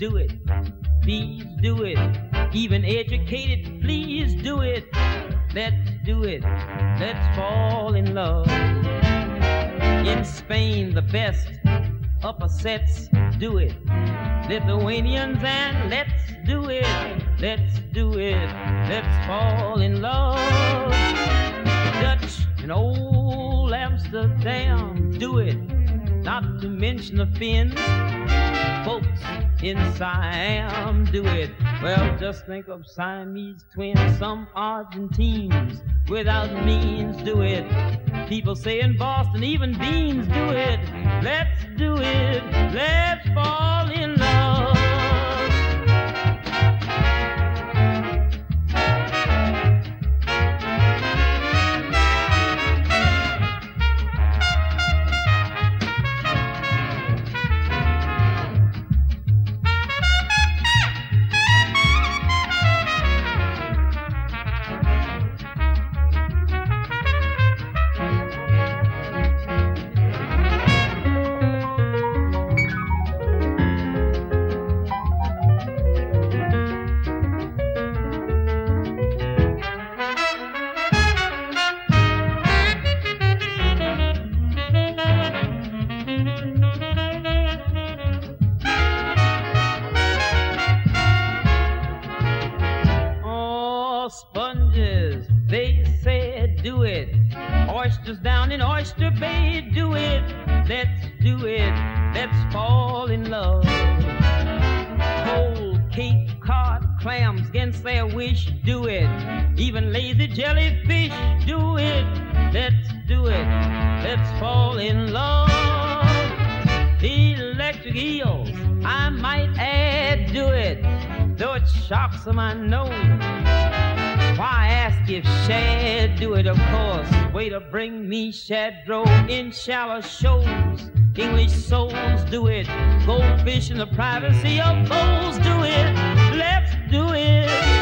do it. Please do it. Even educated, please do it. Let's do it. Let's fall in love. In Spain, the best upper sets do it. Lithuanians, and let's do it. Let's do it. Let's fall in love. Dutch and old Amsterdam do it. Not to mention the Finns, folks in Siam do it. Well, just think of Siamese twins, some Argentines without means do it. People say in Boston even beans do it. Let's do it. Let's fall in love. Sponges, they said do it. Oysters down in Oyster Bay, do it. Let's do it. Let's fall in love. Cold Cape Cod clams against their wish, do it. Even lazy jellyfish, do it. Let's do it. Let's fall in love. Electric eels, I might add, do it. Though it shocks them, I know. Why ask if shad do it? Of course, way to bring me shadro in shallow shoals. English souls do it. Goldfish in the privacy of bowls do it. Let's do it.